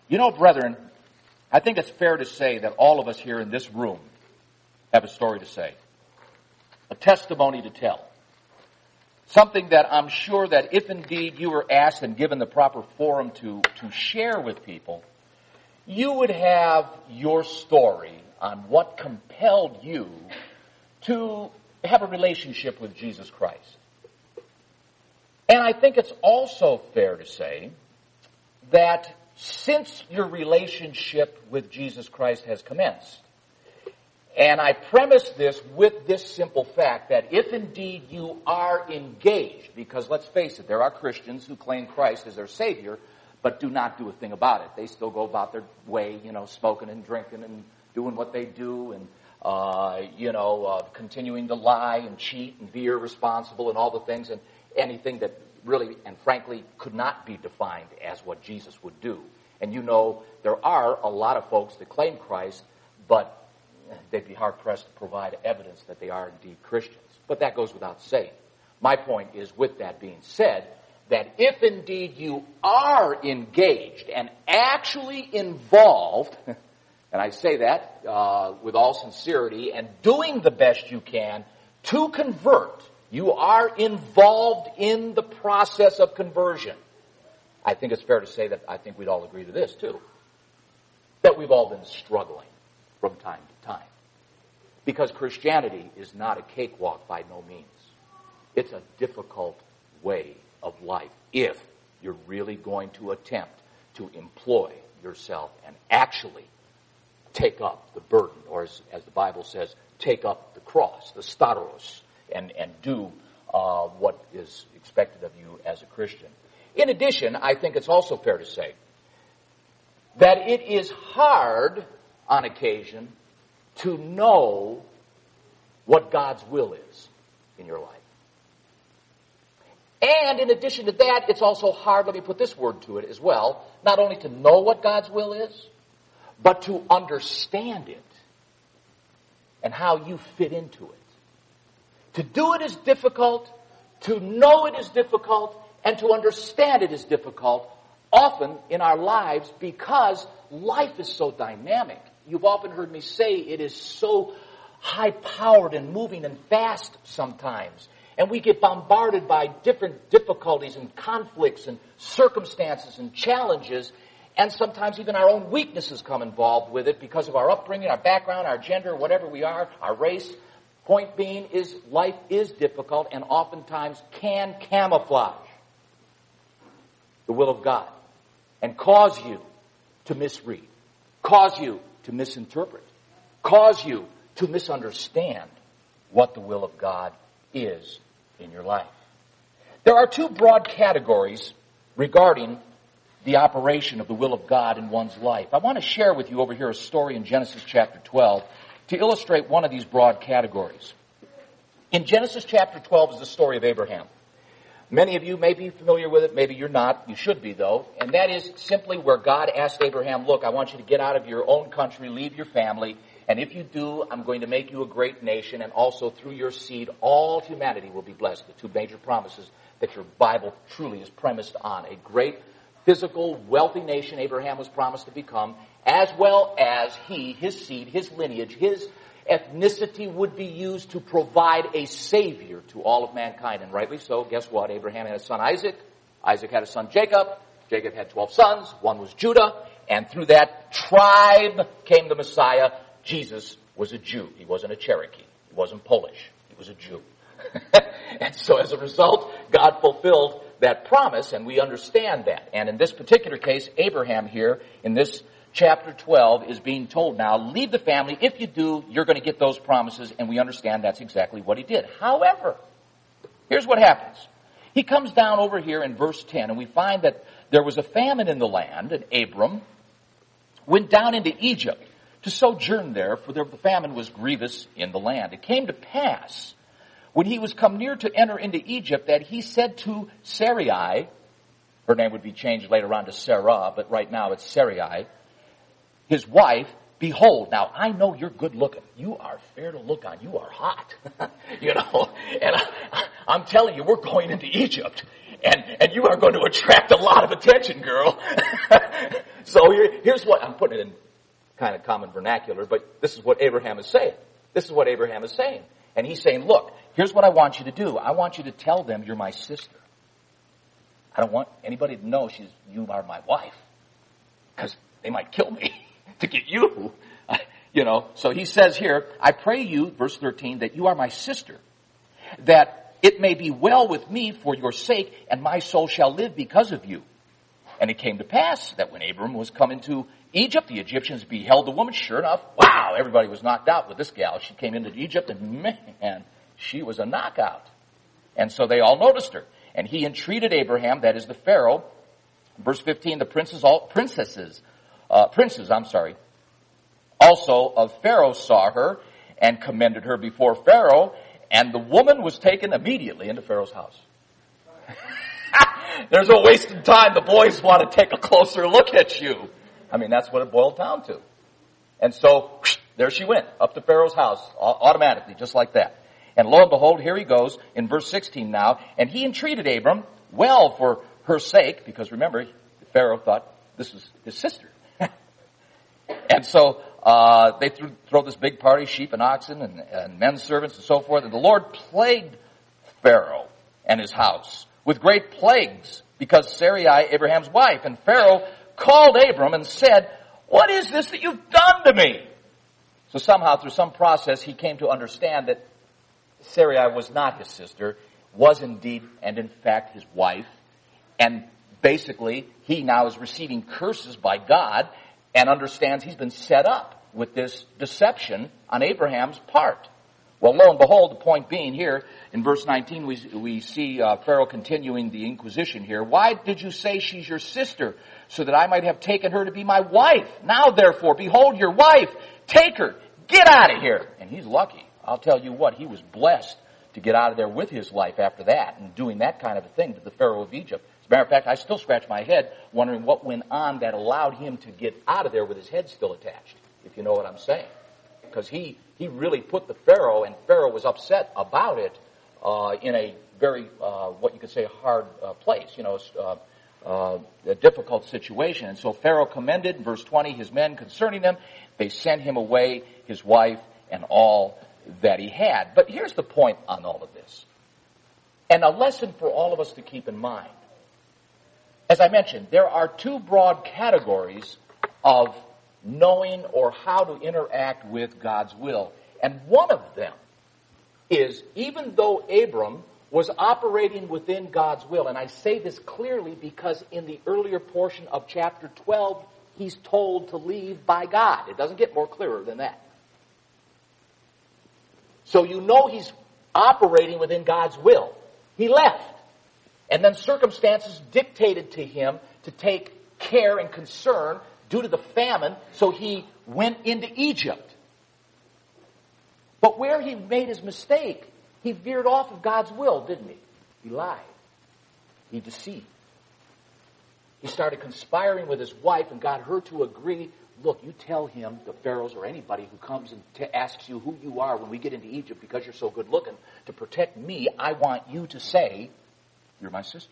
You know, brethren, I think it's fair to say that all of us here in this room have a story to say, a testimony to tell. Something that I'm sure that if indeed you were asked and given the proper forum to share with people, you would have your story on what compelled you to have a relationship with Jesus Christ. And I think it's also fair to say that since your relationship with Jesus Christ has commenced, and I premise this with this simple fact that if indeed you are engaged, because let's face it, there are Christians who claim Christ as their Savior, but do not do a thing about it. They still go about their way, smoking and drinking and doing what they do and, continuing to lie and cheat and be irresponsible and all the things and anything that really and frankly could not be defined as what Jesus would do. And there are a lot of folks that claim Christ, but they'd be hard-pressed to provide evidence that they are indeed Christians. But that goes without saying. My point is, with that being said, that if indeed you are engaged and actually involved, and I say that with all sincerity, and doing the best you can to convert, you are involved in the process of conversion. I think it's fair to say that I think we'd all agree to this too, that we've all been struggling from time to time. Because Christianity is not a cakewalk by no means. It's a difficult way of life if you're really going to attempt to employ yourself and actually take up the burden, or as the Bible says, take up the cross, the staros, and do what is expected of you as a Christian. In addition, I think it's also fair to say that it is hard on occasion to know what God's will is in your life. And in addition to that, it's also hard, let me put this word to it as well, not only to know what God's will is, but to understand it and how you fit into it. To do it is difficult, to know it is difficult, and to understand it is difficult, often in our lives, because life is so dynamic. You've often heard me say it is so high-powered and moving and fast sometimes. And we get bombarded by different difficulties and conflicts and circumstances and challenges, and sometimes even our own weaknesses come involved with it because of our upbringing, our background, our gender, whatever we are, our race. Point being is life is difficult and oftentimes can camouflage the will of God and cause you to misread, cause you to misinterpret, cause you to misunderstand what the will of God is in your life. There are two broad categories regarding the operation of the will of God in one's life. I want to share with you over here a story in Genesis chapter 12 to illustrate one of these broad categories. In Genesis chapter 12 is the story of Abraham. Many of you may be familiar with it, maybe you're not. You should be, though. And that is simply where God asked Abraham, look, I want you to get out of your own country, leave your family, and if you do, I'm going to make you a great nation, and also through your seed, all humanity will be blessed. The two major promises that your Bible truly is premised on. A great, physical, wealthy nation Abraham was promised to become, as well as he, his seed, his lineage, his ethnicity would be used to provide a savior to all of mankind. And rightly so, guess what? Abraham had a son Isaac. Isaac had a son Jacob. Jacob had 12 sons. One was Judah. And through that tribe came the Messiah. Jesus was a Jew. He wasn't a Cherokee. He wasn't Polish. He was a Jew. And so as a result, God fulfilled that promise, and we understand that. And in this particular case, Abraham here, in this chapter 12, is being told now, leave the family. If you do, you're going to get those promises, and we understand that's exactly what he did. However, here's what happens. He comes down over here in verse 10, and we find that there was a famine in the land, and Abram went down into Egypt to sojourn there, for the famine was grievous in the land. It came to pass, when he was come near to enter into Egypt, that he said to Sarai, her name would be changed later on to Sarah, but right now it's Sarai, his wife, behold, now I know you're good looking. You are fair to look on. You are hot. And I'm telling you, we're going into Egypt. And you are going to attract a lot of attention, girl. So here's what, I'm putting it in kind of common vernacular, but this is what Abraham is saying. This is what Abraham is saying. And he's saying, look, here's what I want you to do. I want you to tell them you're my sister. I don't want anybody to know you are my wife. Because they might kill me to get you. So he says here, I pray you, verse 13, that you are my sister, that it may be well with me for your sake, and my soul shall live because of you. And it came to pass that when Abram was come into Egypt, the Egyptians beheld the woman. Sure enough, wow, everybody was knocked out with this gal. She came into Egypt, and man, she was a knockout. And so they all noticed her. And he entreated Abraham, that is the Pharaoh. Verse 15, the princes also of Pharaoh saw her and commended her before Pharaoh, and the woman was taken immediately into Pharaoh's house. There's no wasting time. The boys want to take a closer look at you. I mean, that's what it boiled down to. And so, there she went, up to Pharaoh's house, automatically, just like that. And lo and behold, here he goes, in verse 16 now, and he entreated Abram well for her sake, because remember, Pharaoh thought this was his sister. And so, they throw this big party, sheep and oxen and men's servants and so forth, and the Lord plagued Pharaoh and his house with great plagues, because Sarai, Abraham's wife, and Pharaoh called Abram and said, what is this that you've done to me? So somehow, through some process, he came to understand that Sarai was not his sister, was indeed and in fact his wife. And basically, he now is receiving curses by God and understands he's been set up with this deception on Abraham's part. Well, lo and behold, the point being here, in verse 19, we see Pharaoh continuing the inquisition here. Why did you say she's your sister, so that I might have taken her to be my wife? Now, therefore, behold your wife. Take her. Get out of here. And he's lucky. I'll tell you what, he was blessed to get out of there with his life after that and doing that kind of a thing to the Pharaoh of Egypt. As a matter of fact, I still scratch my head wondering what went on that allowed him to get out of there with his head still attached, if you know what I'm saying. Because he really put the Pharaoh, and Pharaoh was upset about it in a very, what you could say, hard place, a difficult situation. And so Pharaoh commended, in verse 20, his men concerning him. They sent him away, his wife, and all that he had. But here's the point on all of this, and a lesson for all of us to keep in mind. As I mentioned, there are two broad categories of knowing or how to interact with God's will. And one of them is, even though Abram was operating within God's will, and I say this clearly because in the earlier portion of chapter 12, he's told to leave by God. It doesn't get more clearer than that. So you know he's operating within God's will. He left. And then circumstances dictated to him to take care and concern due to the famine, so he went into Egypt. But where he made his mistake, he veered off of God's will, didn't he? He lied. He deceived. He started conspiring with his wife and got her to agree, look, you tell him, the pharaohs or anybody who comes and asks you who you are when we get into Egypt because you're so good looking, to protect me, I want you to say, you're my sister.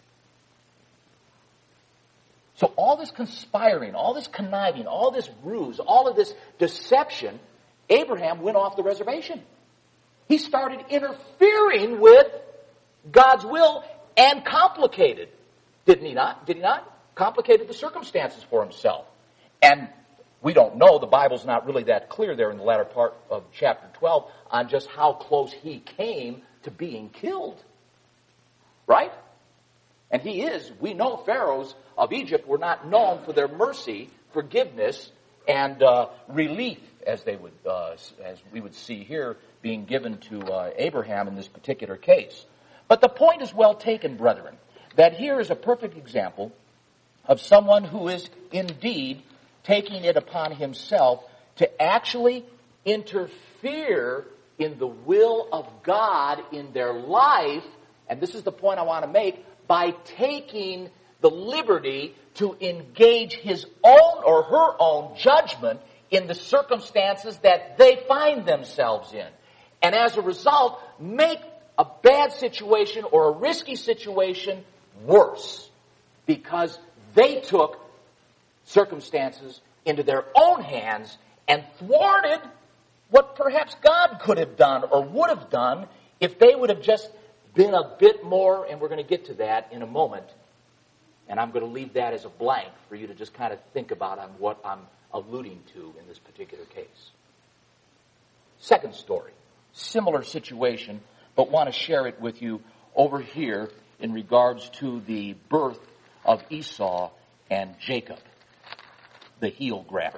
So all this conspiring, all this conniving, all this ruse, all of this deception, Abraham went off the reservation. He started interfering with God's will and complicated. Didn't he not? Did he not? Complicated the circumstances for himself. And we don't know, the Bible's not really that clear there in the latter part of chapter 12 on just how close he came to being killed. Right? And he is. We know pharaohs of Egypt were not known for their mercy, forgiveness, and relief, as we would see here being given to Abraham in this particular case. But the point is well taken, brethren, that here is a perfect example of someone who is indeed taking it upon himself to actually interfere in the will of God in their life, and this is the point I want to make, by taking the liberty to engage his own or her own judgment in the circumstances that they find themselves in. And as a result, make a bad situation or a risky situation worse. Because they took circumstances into their own hands and thwarted what perhaps God could have done or would have done if they would have just been a bit more, and we're going to get to that in a moment, and I'm going to leave that as a blank for you to just kind of think about on what I'm alluding to in this particular case. Second story, similar situation, but want to share it with you over here in regards to the birth of Esau and Jacob, the heel grabber.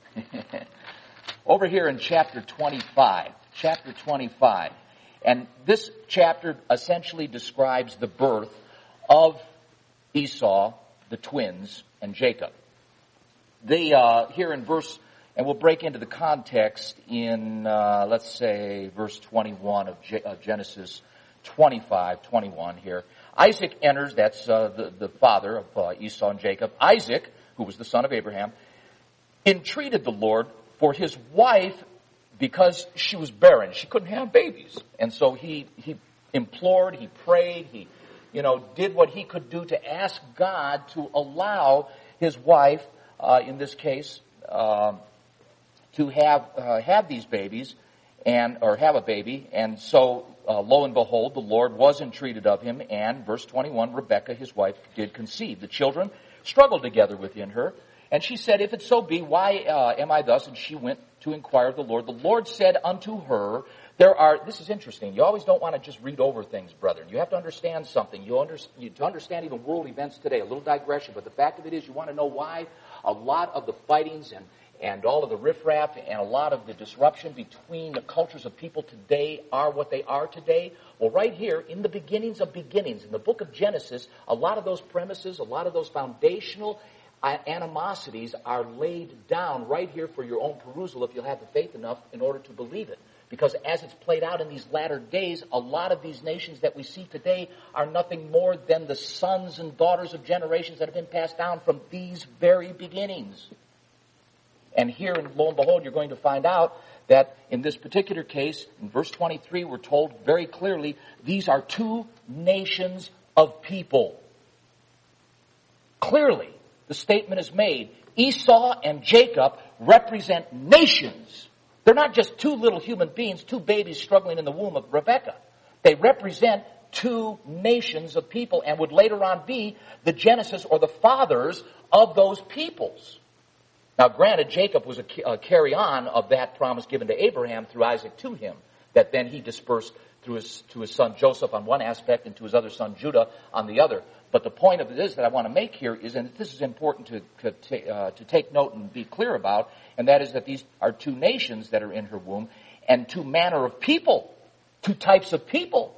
Over here in chapter 25. And this chapter essentially describes the birth of Esau, the twins, and Jacob. They, here in verse, and we'll break into the context in, let's say, verse 21 of Genesis 25:21 here. Isaac enters, that's the father of Esau and Jacob. Isaac, who was the son of Abraham, entreated the Lord for his wife because she was barren. She couldn't have babies. And so he implored, he prayed, he did what he could do to ask God to allow his wife, in this case, to have these babies or have a baby. And so, lo and behold, the Lord was entreated of him, and verse 21, Rebekah, his wife, did conceive. The children struggled together within her, and she said, if it so be, why am I thus? And she went to inquire of the Lord. The Lord said unto her, this is interesting. You always don't want to just read over things, brethren. You have to understand something. To understand even world events today, a little digression, but the fact of it is you want to know why a lot of the fightings and all of the riffraff and a lot of the disruption between the cultures of people today are what they are today. Well, right here, in the beginnings of beginnings, in the book of Genesis, a lot of those premises, a lot of those foundational animosities are laid down right here for your own perusal if you'll have the faith enough in order to believe it. Because as it's played out in these latter days, a lot of these nations that we see today are nothing more than the sons and daughters of generations that have been passed down from these very beginnings. And here, lo and behold, you're going to find out that in this particular case, in verse 23, we're told very clearly, these are two nations of people. Clearly, the statement is made, Esau and Jacob represent nations. They're not just two little human beings, two babies struggling in the womb of Rebekah. They represent two nations of people and would later on be the genesis or the fathers of those peoples. Now, granted, Jacob was a carry-on of that promise given to Abraham through Isaac to him, that then he dispersed to his son Joseph on one aspect and to his other son Judah on the other. But the point of it is that I want to make here is, and this is important to take note and be clear about, and that is that these are two nations that are in her womb and two manner of people, two types of people.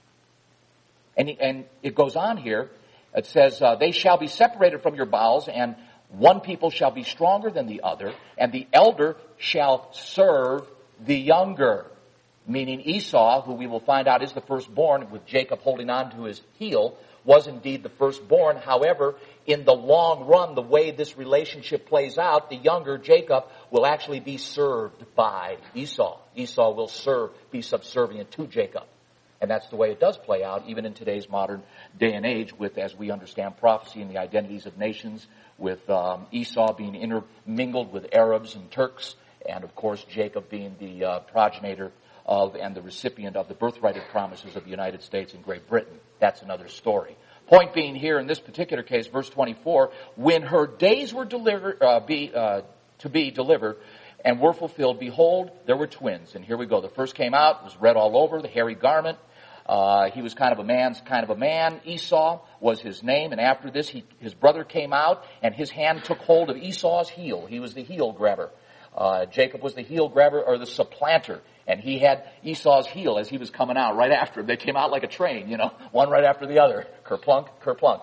And it goes on here. It says, they shall be separated from your bowels, and one people shall be stronger than the other, and the elder shall serve the younger. Meaning Esau, who we will find out is the firstborn, with Jacob holding on to his heel, was indeed the firstborn. However, in the long run, the way this relationship plays out, the younger Jacob will actually be served by Esau. Esau will be subservient to Jacob. And that's the way it does play out, even in today's modern day and age, with, as we understand prophecy and the identities of nations, with Esau being intermingled with Arabs and Turks, and of course Jacob being the progenitor of and the recipient of the birthrighted promises of the United States and Great Britain. That's another story. Point being here in this particular case, verse 24, when her days were to be delivered and were fulfilled, behold, there were twins. And here we go. The first came out, was red all over, the hairy garment. He was kind of a man. Esau was his name. And after this, his brother came out, and his hand took hold of Esau's heel. He was the heel grabber. Jacob was the heel grabber or the supplanter. And he had Esau's heel as he was coming out right after him. They came out like a train, one right after the other. Kerplunk, kerplunk.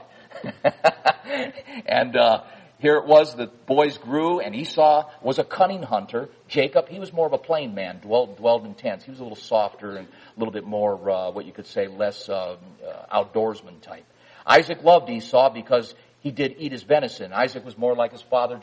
And here it was, the boys grew, and Esau was a cunning hunter. Jacob, he was more of a plain man, dwelled in tents. He was a little softer and a little bit more, what you could say, less outdoorsman type. Isaac loved Esau because he did eat his venison. Isaac was more like his father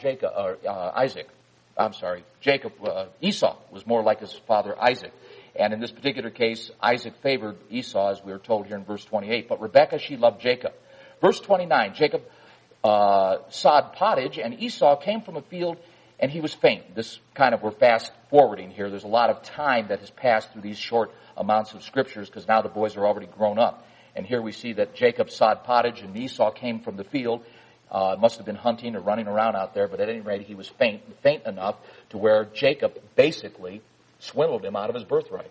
Esau was more like his father Isaac. And in this particular case, Isaac favored Esau, as we are told here in verse 28. But Rebekah, she loved Jacob. Verse 29, Jacob sod pottage, and Esau came from a field, and he was faint. This kind of, we're fast forwarding here. There's a lot of time that has passed through these short amounts of scriptures because now the boys are already grown up. And here we see that Jacob sod pottage and Esau came from the field. Must have been hunting or running around out there, but at any rate he was faint enough to where Jacob basically swindled him out of his birthright.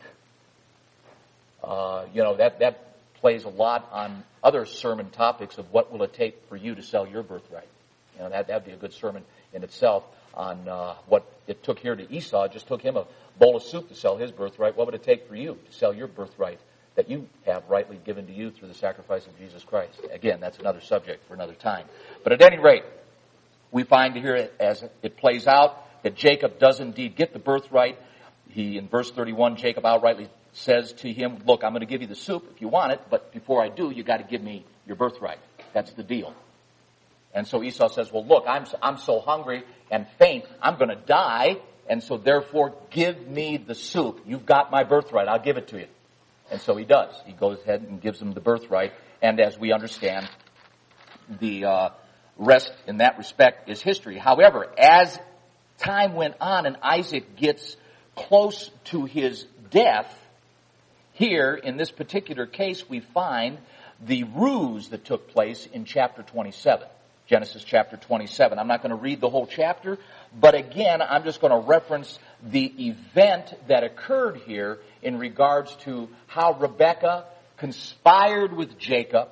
That plays a lot on other sermon topics of what will it take for you to sell your birthright. That'd be a good sermon in itself on what it took here to Esau. It just took him a bowl of soup to sell his birthright. What would it take for you to sell your birthright that you have rightly given to you through the sacrifice of Jesus Christ? Again, that's another subject for another time. But at any rate, we find here as it plays out that Jacob does indeed get the birthright. In verse 31, Jacob outrightly says to him, look, I'm going to give you the soup if you want it, but before I do, you got to give me your birthright. That's the deal. And so Esau says, well, look, I'm so hungry and faint, I'm going to die, and so therefore give me the soup. You've got my birthright. I'll give it to you. And so he does. He goes ahead and gives him the birthright. And as we understand, the rest in that respect is history. However, as time went on and Isaac gets close to his death, here in this particular case we find the ruse that took place in chapter 27. Genesis chapter 27. I'm not going to read the whole chapter, but again, I'm just going to reference the event that occurred here in regards to how Rebekah conspired with Jacob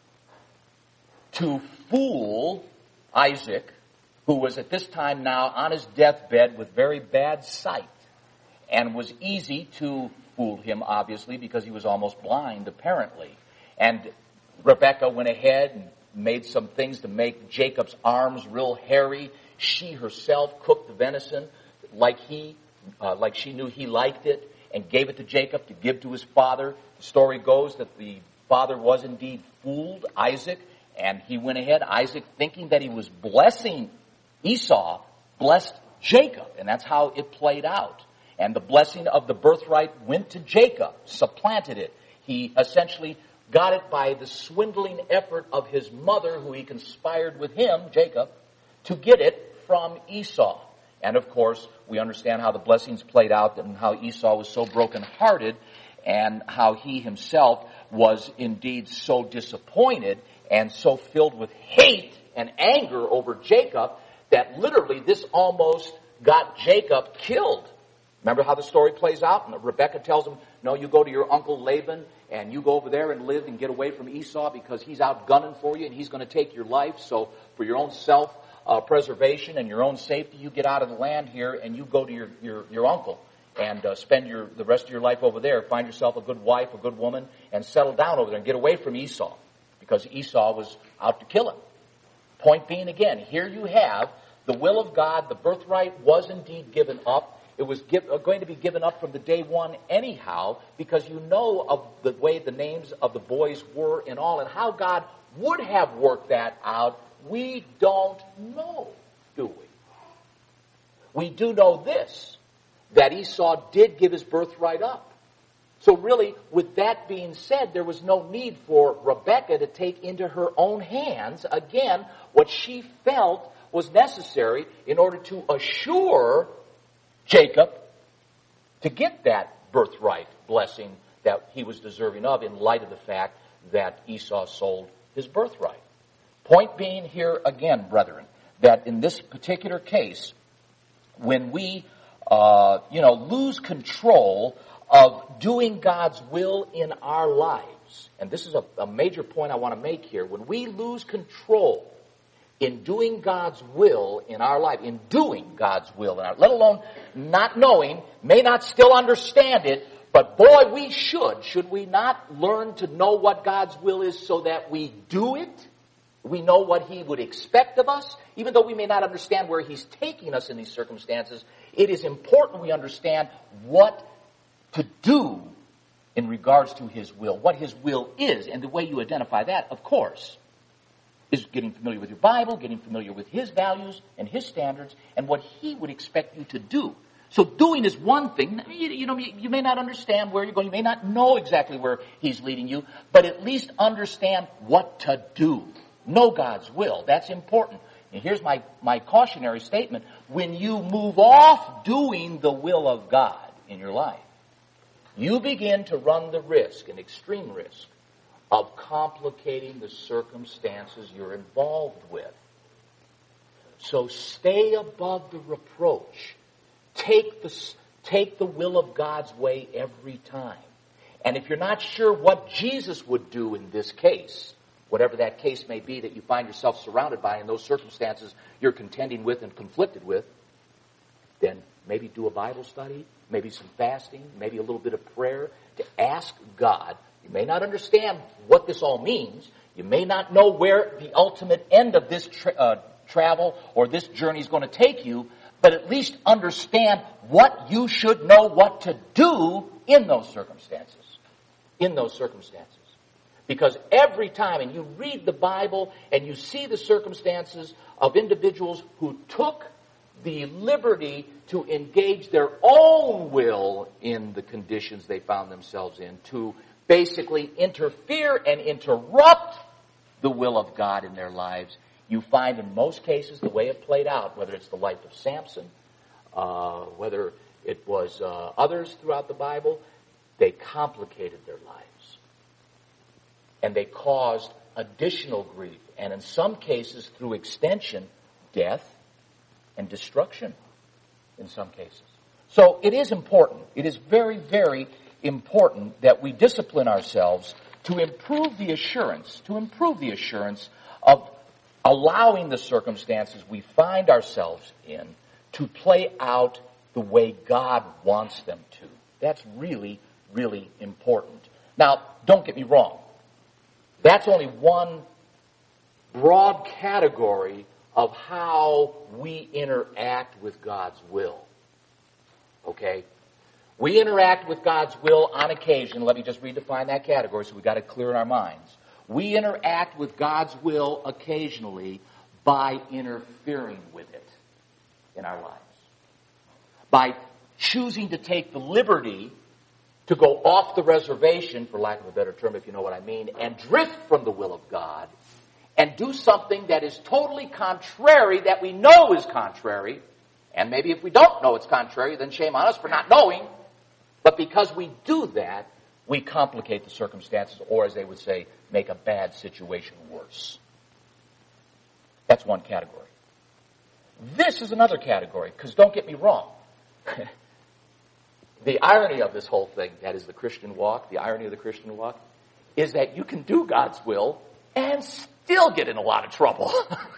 to fool Isaac, who was at this time now on his deathbed with very bad sight, and was easy to fool him, obviously, because he was almost blind, apparently. And Rebekah went ahead and made some things to make Jacob's arms real hairy. She herself cooked the venison like she knew he liked it, and gave it to Jacob to give to his father. The story goes that the father was indeed fooled, Isaac, and he went ahead, Isaac, thinking that he was blessing Esau, blessed Jacob, and that's how it played out. And the blessing of the birthright went to Jacob, supplanted it. He essentially got it by the swindling effort of his mother, who he conspired with him, Jacob, to get it from Esau. And of course, we understand how the blessings played out and how Esau was so brokenhearted and how he himself was indeed so disappointed and so filled with hate and anger over Jacob that literally this almost got Jacob killed. Remember how the story plays out? And Rebekah tells him, no, you go to your uncle Laban and you go over there and live and get away from Esau because he's out gunning for you and he's going to take your life. So for your own self-preservation and your own safety, you get out of the land here and you go to your uncle and spend the rest of your life over there. Find yourself a good wife, a good woman, and settle down over there and get away from Esau because Esau was out to kill him. Point being, again, here you have the will of God. The birthright was indeed given up. It was going to be given up from the day one anyhow, because you know of the way the names of the boys were and all, and how God would have worked that out. We don't know, do we? We do know this, that Esau did give his birthright up. So really, with that being said, there was no need for Rebekah to take into her own hands, again, what she felt was necessary in order to assure Jacob to get that birthright blessing that he was deserving of in light of the fact that Esau sold his birthright. Point being here again, brethren, that in this particular case, when we lose control of doing God's will in our lives, and this is a major point I want to make here, when we lose control in doing God's will in our life, in doing God's will in our life, let alone not knowing, may not still understand it, but boy, we should we not learn to know what God's will is so that we do it? We know what He would expect of us. Even though we may not understand where He's taking us in these circumstances, it is important we understand what to do in regards to His will, what His will is. And the way you identify that, of course, is getting familiar with your Bible, getting familiar with His values and His standards, and what He would expect you to do. So doing is one thing. You may not understand where you're going. You may not know exactly where He's leading you, but at least understand what to do. Know God's will. That's important. And here's my cautionary statement. When you move off doing the will of God in your life, you begin to run the risk, an extreme risk, of complicating the circumstances you're involved with. So stay above the reproach. Take the will of God's way every time. And if you're not sure what Jesus would do in this case, whatever that case may be that you find yourself surrounded by in those circumstances you're contending with and conflicted with, then maybe do a Bible study, maybe some fasting, maybe a little bit of prayer to ask God. You may not understand what this all means. You may not know where the ultimate end of this travel or this journey is going to take you, but at least understand what you should know what to do in those circumstances. In those circumstances. Because every time, and you read the Bible and you see the circumstances of individuals who took the liberty to engage their own will in the conditions they found themselves in, to basically interfere and interrupt the will of God in their lives, you find in most cases the way it played out, whether it's the life of Samson, whether it was others throughout the Bible, they complicated their lives. And they caused additional grief. And in some cases, through extension, death and destruction in some cases. So it is important. It is very, very important that we discipline ourselves to improve the assurance of allowing the circumstances we find ourselves in to play out the way God wants them to. That's really, really important. Now, don't get me wrong. That's only one broad category of how we interact with God's will. Okay? We interact with God's will on occasion. Let me just redefine that category so we got it clear in our minds. We interact with God's will occasionally by interfering with it in our lives. By choosing to take the liberty to go off the reservation, for lack of a better term, if you know what I mean, and drift from the will of God and do something that is totally contrary, that we know is contrary. And maybe if we don't know it's contrary, then shame on us for not knowing. But because we do that, we complicate the circumstances, or as they would say, make a bad situation worse. That's one category. This is another category, because don't get me wrong. The irony of this whole thing, that is the Christian walk, the irony of the Christian walk, is that you can do God's will and still get in a lot of trouble.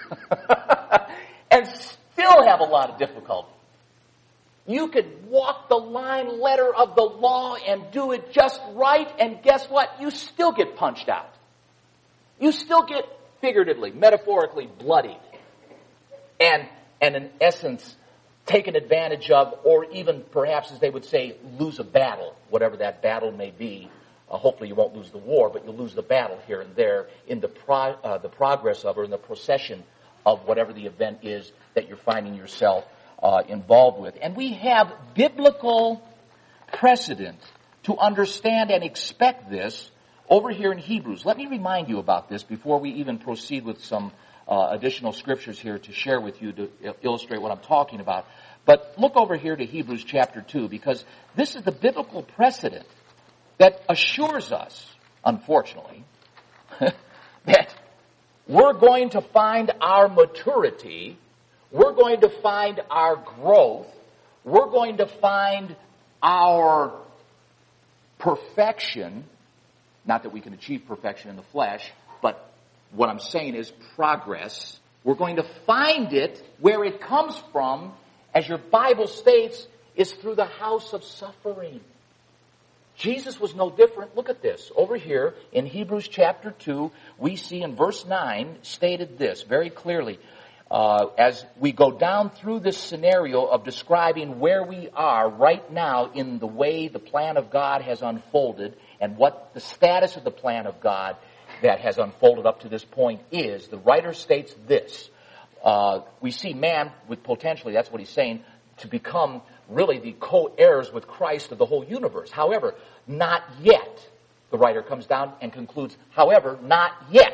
And still have a lot of difficulty. You could walk the line letter of the law and do it just right, and guess what? You still get punched out. You still get figuratively, metaphorically bloodied. And in essence, taken advantage of, or even perhaps, as they would say, lose a battle, whatever that battle may be. Hopefully you won't lose the war, but you'll lose the battle here and there in the progress of, or in the procession of whatever the event is that you're finding yourself involved with. And we have biblical precedent to understand and expect this over here in Hebrews. Let me remind you about this before we even proceed with some additional scriptures here to share with you to illustrate what I'm talking about. But look over here to Hebrews chapter 2, because this is the biblical precedent that assures us, unfortunately, that we're going to find our maturity, we're going to find our growth, we're going to find our perfection, not that we can achieve perfection in the flesh, but what I'm saying is progress. We're going to find it where it comes from, as your Bible states, is through the house of suffering. Jesus was no different. Look at this. Over here in Hebrews chapter 2, we see in verse 9 stated this very clearly. As we go down through this scenario of describing where we are right now in the way the plan of God has unfolded and what the status of the plan of God that has unfolded up to this point is, the writer states this. We see man with potentially, that's what he's saying, to become really the co-heirs with Christ of the whole universe. However, not yet. The writer comes down and concludes, however, not yet.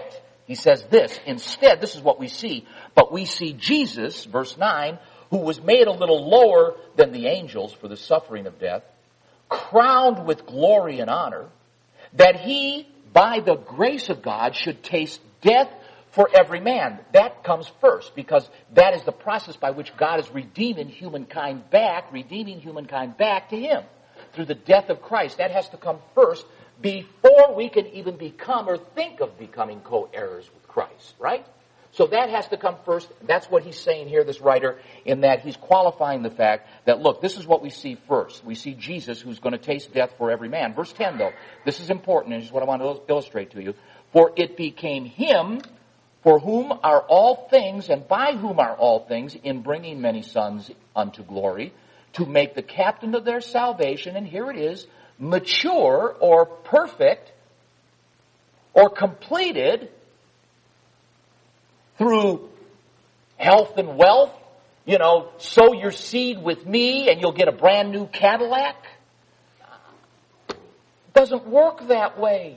He says this, instead, this is what we see, but we see Jesus, verse 9, who was made a little lower than the angels for the suffering of death, crowned with glory and honor, that he, by the grace of God, should taste death for every man. That comes first, because that is the process by which God is redeeming humankind back to him through the death of Christ. That has to come first before we can even become or think of becoming co-heirs with Christ, right? So that has to come first. That's what he's saying here, this writer, in that he's qualifying the fact that, look, this is what we see first. We see Jesus, who's going to taste death for every man. Verse 10, though, this is important, and this is what I want to illustrate to you. For it became him for whom are all things, and by whom are all things, in bringing many sons unto glory, to make the captain of their salvation, and here it is, mature or perfect or completed through health and wealth. You know, sow your seed with me and you'll get a brand new Cadillac. It doesn't work that way.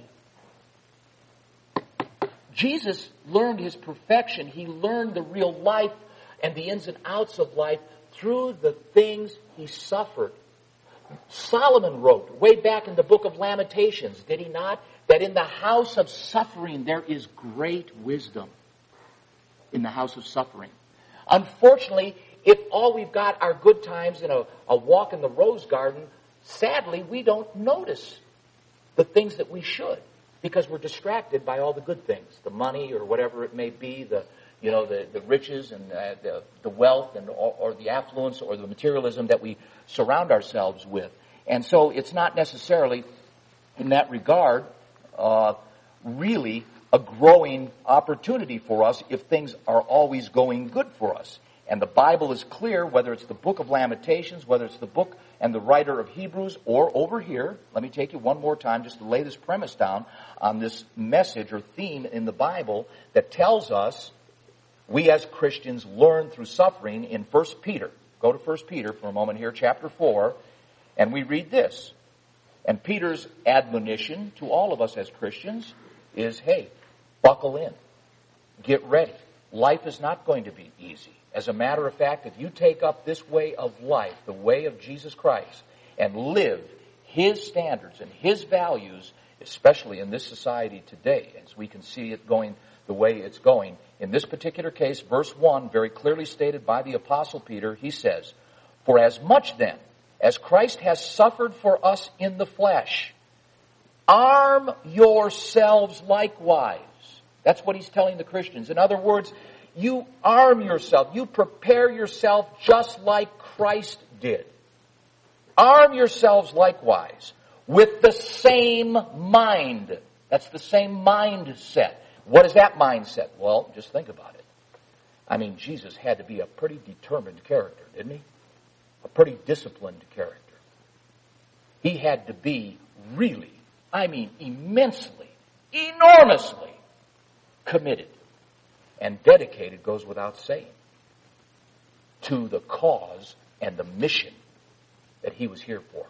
Jesus learned his perfection. He learned the real life and the ins and outs of life through the things he suffered. Solomon wrote way back in the book of Lamentations, did he not? That in the house of suffering there is great wisdom. In the house of suffering. Unfortunately, if all we've got are good times and a walk in the rose garden, sadly we don't notice the things that we should, because we're distracted by all the good things, the money or whatever it may be, the riches and the wealth and or the affluence or the materialism that we surround ourselves with. And so it's not necessarily, in that regard, really a growing opportunity for us if things are always going good for us. And the Bible is clear, whether it's the book of Lamentations, whether it's the book and the writer of Hebrews, or over here, let me take you one more time just to lay this premise down on this message or theme in the Bible that tells us we as Christians learn through suffering in 1 Peter. Go to 1 Peter for a moment here, chapter 4, and we read this. And Peter's admonition to all of us as Christians is, hey, buckle in. Get ready. Life is not going to be easy. As a matter of fact, if you take up this way of life, the way of Jesus Christ, and live his standards and his values, especially in this society today, as we can see it going the way it's going, in this particular case, verse 1, very clearly stated by the Apostle Peter, he says, For as much then as Christ has suffered for us in the flesh, arm yourselves likewise. That's what he's telling the Christians. In other words, you arm yourself. You prepare yourself just like Christ did. Arm yourselves likewise with the same mind. That's the same mindset. What is that mindset? Well, just think about it. I mean, Jesus had to be a pretty determined character, didn't he? A pretty disciplined character. He had to be really, I mean, immensely, enormously committed and dedicated, goes without saying, to the cause and the mission that he was here for.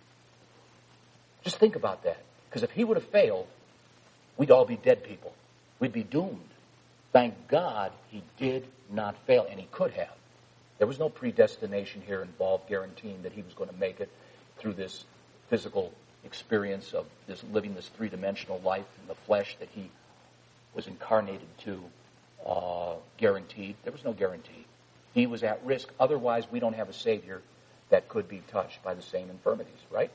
Just think about that. Because if he would have failed, we'd all be dead people. We'd be doomed. Thank God he did not fail, and he could have. There was no predestination here involved guaranteeing that he was going to make it through this physical experience of this living this three-dimensional life in the flesh that he was incarnated to, guaranteed. There was no guarantee. He was at risk. Otherwise, we don't have a Savior that could be touched by the same infirmities, right?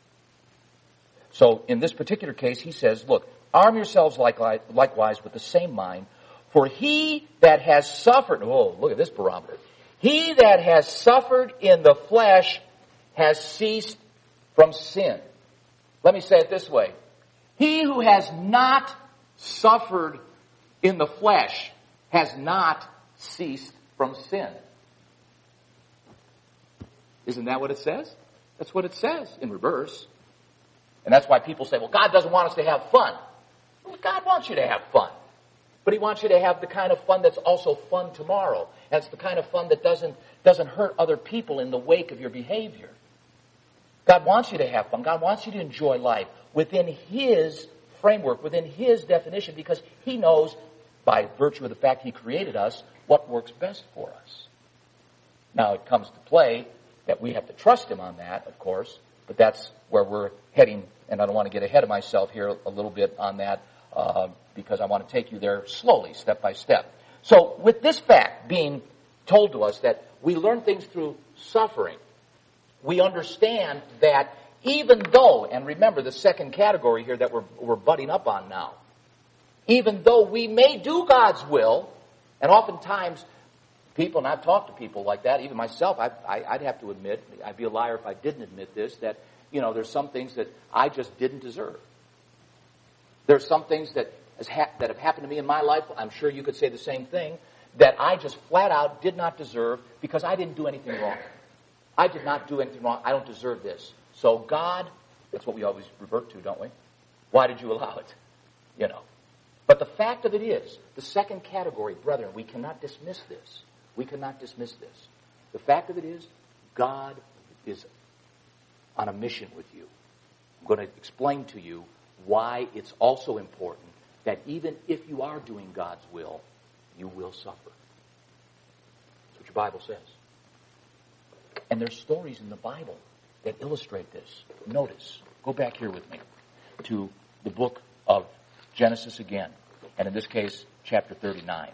So in this particular case, he says, look, arm yourselves likewise with the same mind, for he that has suffered, oh, look at this barometer. He that has suffered in the flesh has ceased from sin. Let me say it this way. He who has not suffered in the flesh has not ceased from sin. Isn't that what it says? That's what it says in reverse. And that's why people say, well, God doesn't want us to have fun. Well, God wants you to have fun. But he wants you to have the kind of fun that's also fun tomorrow. And it's the kind of fun that doesn't hurt other people in the wake of your behavior. God wants you to have fun. God wants you to enjoy life within his framework, within His definition, because He knows, by virtue of the fact He created us, what works best for us. Now, it comes to play that we have to trust Him on that, of course, but that's where we're heading, and I don't want to get ahead of myself here a little bit on that, because I want to take you there slowly, step by step. So, with this fact being told to us that we learn things through suffering, we understand that even though, and remember the second category here that we're butting up on now, even though we may do God's will, and oftentimes people, and I've talked to people like that, even myself, I'd have to admit, I'd be a liar if I didn't admit this, that, there's some things that I just didn't deserve. There's some things that have happened to me in my life, I'm sure you could say the same thing, that I just flat out did not deserve because I didn't do anything wrong. I did not do anything wrong. I don't deserve this. So God, that's what we always revert to, don't we? Why did you allow it? But the fact of it is, the second category, brethren, we cannot dismiss this. We cannot dismiss this. The fact of it is, God is on a mission with you. I'm going to explain to you why it's also important that even if you are doing God's will, you will suffer. That's what your Bible says. And there's stories in the Bible that illustrate this. Notice, go back here with me to the book of Genesis again, and in this case, chapter 39.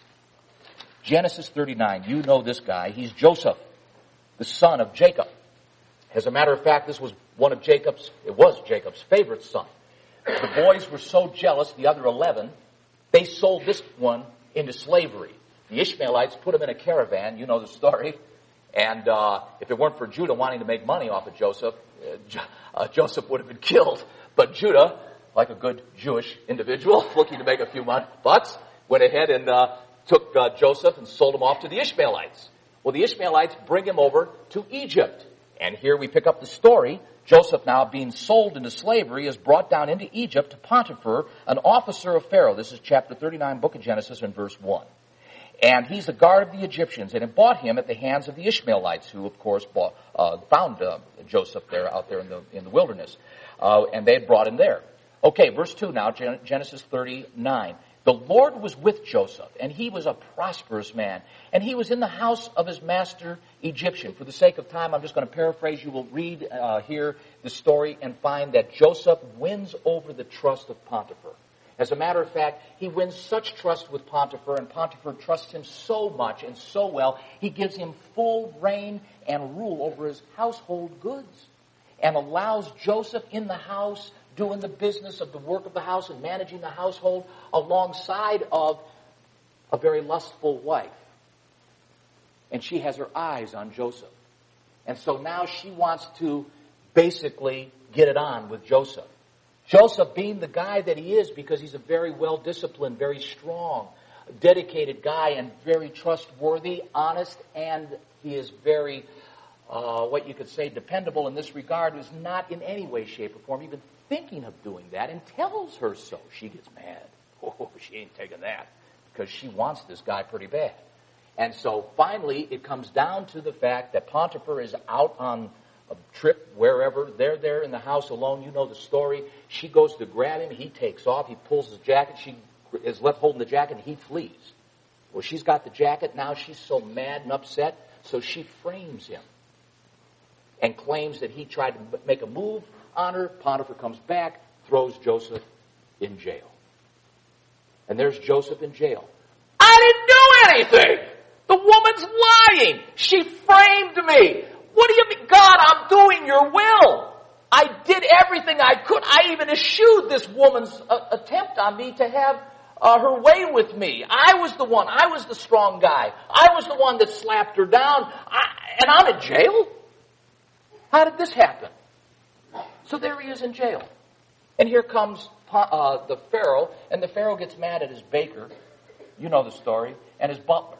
Genesis 39, you know this guy. He's Joseph, the son of Jacob. As a matter of fact, this was Jacob's favorite son. The boys were so jealous, the other 11, they sold this one into slavery. The Ishmaelites put him in a caravan, you know the story, and if it weren't for Judah wanting to make money off of Joseph, Joseph would have been killed. But Judah, like a good Jewish individual looking to make a few bucks, went ahead and took Joseph and sold him off to the Ishmaelites. Well, the Ishmaelites bring him over to Egypt. And here we pick up the story. Joseph, now being sold into slavery, is brought down into Egypt to Potiphar, an officer of Pharaoh. This is chapter 39, book of Genesis, and verse 1. And he's the guard of the Egyptians, and it bought him at the hands of the Ishmaelites, who, of course, found Joseph out there in the wilderness. And they had brought him there. Okay, verse 2 now, Genesis 39. The Lord was with Joseph, and he was a prosperous man, and he was in the house of his master Egyptian. For the sake of time, I'm just going to paraphrase. You will read here the story and find that Joseph wins over the trust of Potiphar. As a matter of fact, he wins such trust with Potiphar, and Potiphar trusts him so much and so well, he gives him full reign and rule over his household goods, and allows Joseph in the house, doing the business of the work of the house and managing the household alongside of a very lustful wife. And she has her eyes on Joseph. And so now she wants to basically get it on with Joseph. Joseph being the guy that he is, because he's a very well-disciplined, very strong, dedicated guy, and very trustworthy, honest, and he is very, what you could say, dependable in this regard, is not in any way, shape, or form even thinking of doing that, and tells her so. She gets mad. Oh, she ain't taking that, because she wants this guy pretty bad. And so finally it comes down to the fact that Potiphar is out on a trip wherever. They're there in the house alone. You know the story. She goes to grab him. He takes off. He pulls his jacket. She is left holding the jacket, and he flees. Well, she's got the jacket. Now she's so mad and upset, so she frames him and claims that he tried to make a move on her. Potiphar comes back, throws Joseph in jail. And there's Joseph in jail. I didn't do anything! The woman's lying! She framed me! What do you mean? God, I'm doing your will! I did everything I could. I even eschewed this woman's attempt on me to have her way with me. I was the one. I was the strong guy. I was the one that slapped her down. And I'm in jail? How did this happen? So there he is in jail. And here comes the Pharaoh, and the Pharaoh gets mad at his baker, you know the story, and his butler.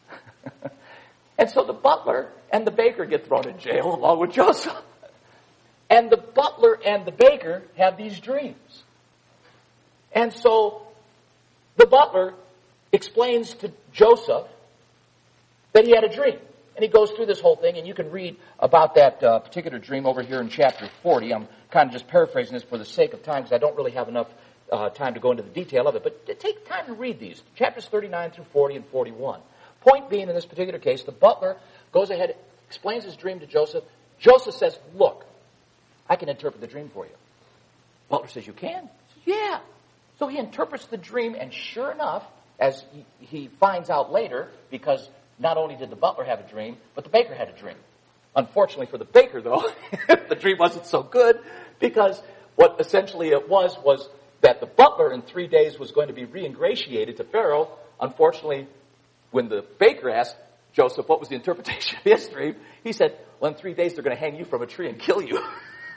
And so the butler and the baker get thrown in jail along with Joseph. And the butler and the baker have these dreams. And so the butler explains to Joseph that he had a dream. And he goes through this whole thing, and you can read about that particular dream over here in chapter 40. I'm kind of just paraphrasing this for the sake of time, because I don't really have enough time to go into the detail of it, but take time to read these. Chapters 39 through 40 and 41. Point being, in this particular case, the butler goes ahead, explains his dream to Joseph. Joseph says, look, I can interpret the dream for you. Butler says, you can? He says, yeah. So he interprets the dream, and sure enough, as he finds out later, because not only did the butler have a dream, but the baker had a dream. Unfortunately for the baker, though, the dream wasn't so good, because what essentially it was that the butler in 3 days was going to be reingratiated to Pharaoh. Unfortunately, when the baker asked Joseph what was the interpretation of his dream, he said, well, in 3 days they're going to hang you from a tree and kill you.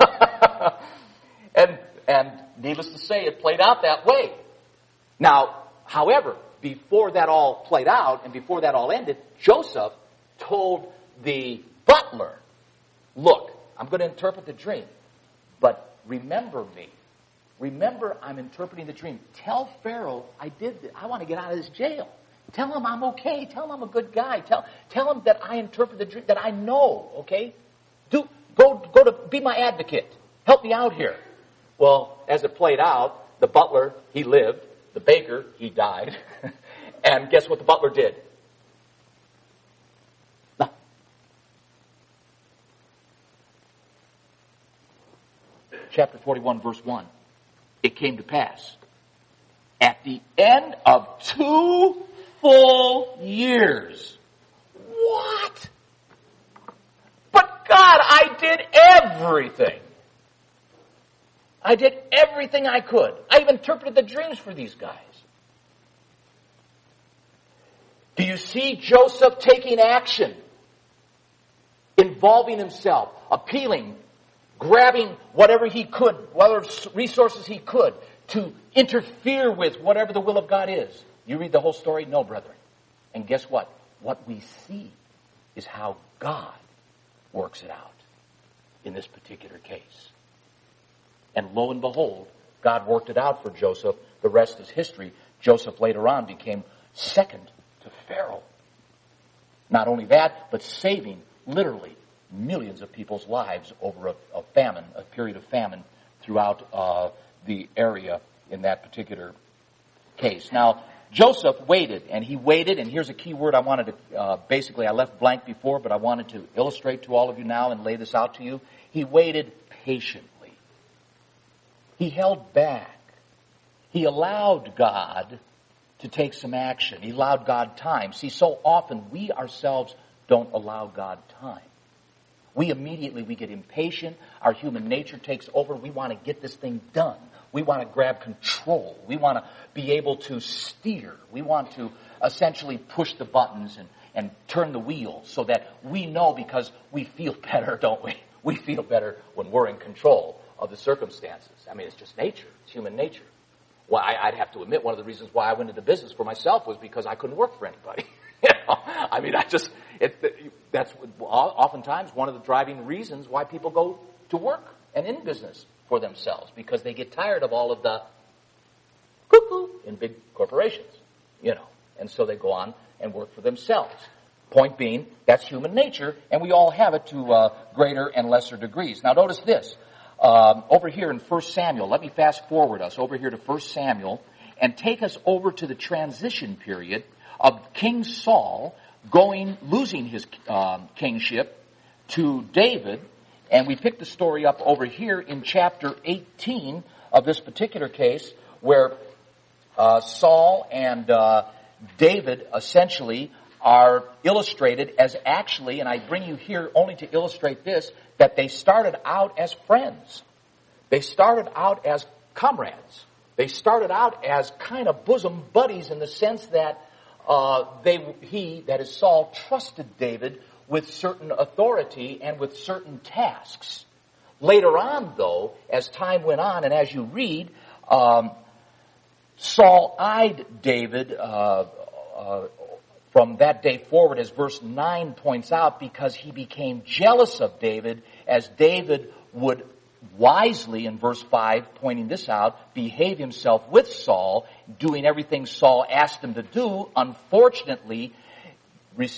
And needless to say, it played out that way. Now, however, before that all played out and before that all ended, Joseph told the butler, look, I'm going to interpret the dream, but remember me. Remember, I'm interpreting the dream. Tell Pharaoh I did this. I want to get out of this jail. Tell him I'm okay. Tell him I'm a good guy. Tell him that I interpret the dream, that I know, okay? Go to be my advocate. Help me out here. Well, as it played out, the butler, he lived. The baker, he died. And guess what the butler did? Nothing. Chapter 41, verse 1. It came to pass, at the end of 2 full years. What? But God, I did everything. I did everything I could. I even interpreted the dreams for these guys. Do you see Joseph taking action? Involving himself, appealing, grabbing whatever he could, whatever resources he could, to interfere with whatever the will of God is. You read the whole story? No, brethren. And guess what? What we see is how God works it out in this particular case. And lo and behold, God worked it out for Joseph. The rest is history. Joseph later on became second to Pharaoh. Not only that, but saving literally millions of people's lives over a famine, a period of famine throughout the area in that particular case. Now, Joseph waited, and here's a key word I wanted to, basically I left blank before, but I wanted to illustrate to all of you now and lay this out to you. He waited patiently. He held back. He allowed God to take some action. He allowed God time. See, so often we ourselves don't allow God time. We get impatient. Our human nature takes over. We want to get this thing done. We want to grab control. We want to be able to steer. We want to essentially push the buttons and turn the wheel so that we know, because we feel better, don't we? We feel better when we're in control of the circumstances. I mean, it's just nature. It's human nature. Well, I'd have to admit one of the reasons why I went into business for myself was because I couldn't work for anybody. I mean, that's oftentimes one of the driving reasons why people go to work and in business for themselves, because they get tired of all of the cuckoo in big corporations, and so they go on and work for themselves. Point being, that's human nature, and we all have it to greater and lesser degrees. Now, notice this. Over here in 1 Samuel, let me fast forward us over here to 1 Samuel and take us over to the transition period of King Saul losing his kingship to David. And we pick the story up over here in chapter 18 of this particular case, where Saul and David essentially are illustrated as actually, and I bring you here only to illustrate this, that they started out as friends. They started out as comrades. They started out as kind of bosom buddies in the sense that that is Saul, trusted David with certain authority and with certain tasks. Later on, though, as time went on and as you read, Saul eyed David from that day forward, as verse 9 points out, because he became jealous of David, as David would wisely, in verse 5, pointing this out, behave himself with Saul, doing everything Saul asked him to do. Unfortunately,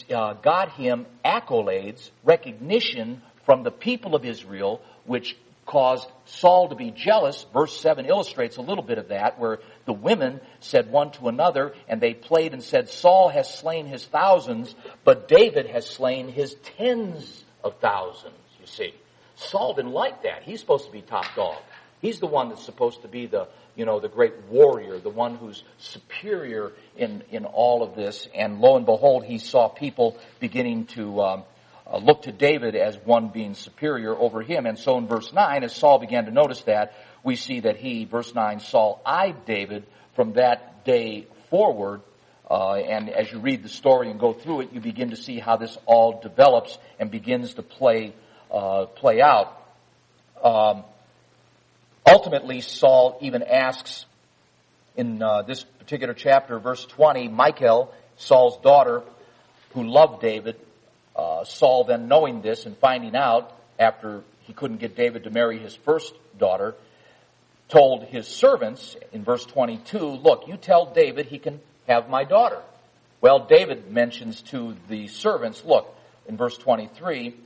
got him accolades, recognition from the people of Israel, which caused Saul to be jealous. Verse 7 illustrates a little bit of that, where the women said one to another, and they played and said, Saul has slain his thousands, but David has slain his tens of thousands, you see. Saul didn't like that. He's supposed to be top dog. He's the one that's supposed to be the great warrior, the one who's superior in all of this. And lo and behold, he saw people beginning to look to David as one being superior over him. And so in verse 9, as Saul began to notice that, we see that verse 9, Saul eyed David from that day forward. And as you read the story and go through it, you begin to see how this all develops and begins to play out. Ultimately, Saul even asks in this particular chapter, verse 20, Michal, Saul's daughter, who loved David. Saul then, knowing this and finding out after he couldn't get David to marry his first daughter, told his servants in verse 22, look, you tell David he can have my daughter. Well, David mentions to the servants, look, in verse 23,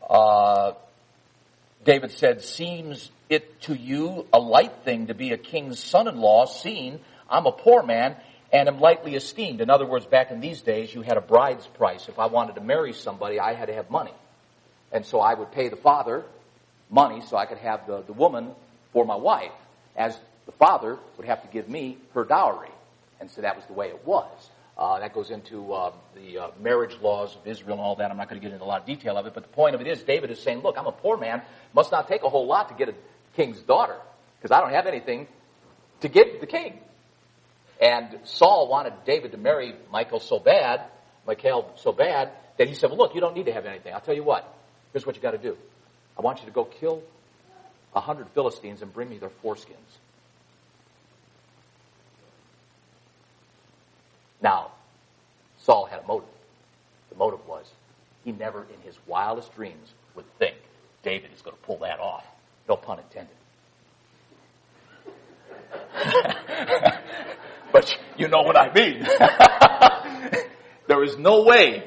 David said, seems it to you a light thing to be a king's son-in-law, seeing I'm a poor man and am lightly esteemed. In other words, back in these days, you had a bride's price. If I wanted to marry somebody, I had to have money. And so I would pay the father money so I could have the woman for my wife, as the father would have to give me her dowry. And so that was the way it was. That goes into the marriage laws of Israel and all that. I'm not going to get into a lot of detail of it, but the point of it is David is saying, look, I'm a poor man. Must not take a whole lot to get a king's daughter, because I don't have anything to give the king. And Saul wanted David to marry Michal so bad that he said, well, look, you don't need to have anything. I'll tell you what. Here's what you got to do. I want you to go kill 100 Philistines and bring me their foreskins. Now, Saul had a motive. The motive was he never in his wildest dreams would think David is going to pull that off. No pun intended. But you know what I mean. There is no way.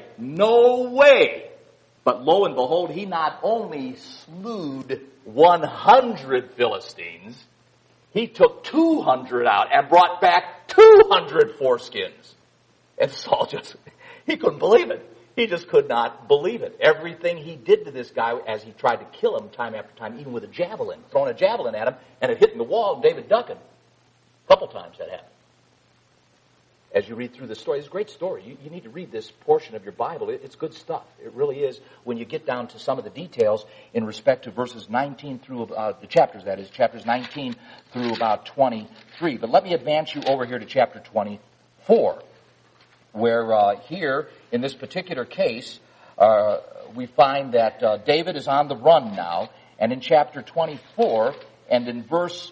But lo and behold, he not only slewed 100 Philistines, he took 200 out and brought back 200 foreskins. And Saul he couldn't believe it. He just could not believe it. Everything he did to this guy as he tried to kill him time after time, even with a javelin, throwing a javelin at him, and it hitting the wall, and David ducking. A couple times that happened. As you read through the story, it's a great story. You need to read this portion of your Bible. It's good stuff. It really is when you get down to some of the details in respect to verses 19 through, the chapters, that is, chapters 19 through about 23. But let me advance you over here to chapter 24, where here, in this particular case, we find that David is on the run now. And in chapter 24, and in verse...